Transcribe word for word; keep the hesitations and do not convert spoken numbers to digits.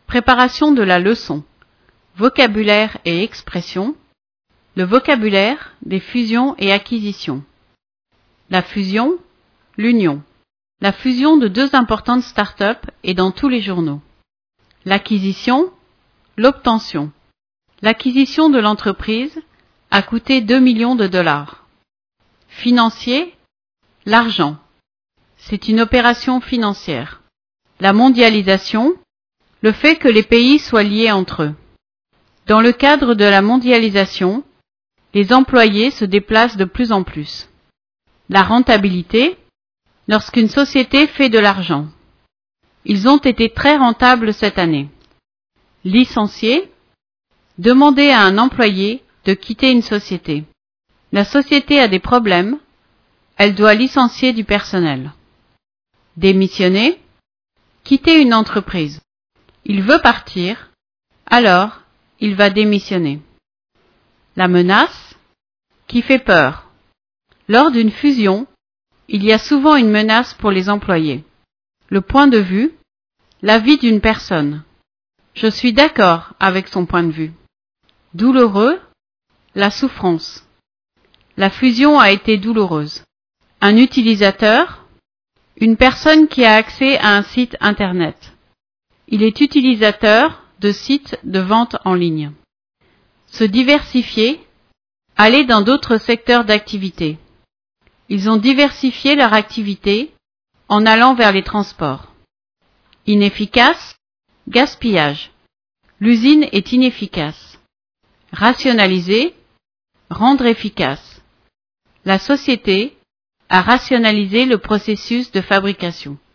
Préparation de la leçon. Vocabulaire et expression. Le vocabulaire des fusions et acquisitions. La fusion, l'union. La fusion de deux importantes start-up est dans tous les journaux. L'acquisition, l'obtention. L'acquisition de l'entreprise a coûté deux millions de dollars. Financier, l'argent. C'est une opération financière. La mondialisation, le fait que les pays soient liés entre eux. Dans le cadre de la mondialisation, les employés se déplacent de plus en plus. La rentabilité, lorsqu'une société fait de l'argent. Ils ont été très rentables cette année. Licencier, demander à un employé de quitter une société. La société a des problèmes, elle doit licencier du personnel. Démissionner, quitter une entreprise. Il veut partir, alors il va démissionner. La menace, qui fait peur. Lors d'une fusion, il y a souvent une menace pour les employés. Le point de vue, l'avis d'une personne. Je suis d'accord avec son point de vue. Douloureux, la souffrance. La fusion a été douloureuse. Un utilisateur, une personne qui a accès à un site internet. Il est utilisateur de sites de vente en ligne. Se diversifier, aller dans d'autres secteurs d'activité. Ils ont diversifié leur activité en allant vers les transports. Inefficace, gaspillage. L'usine est inefficace. Rationaliser, rendre efficace. La société a rationalisé le processus de fabrication.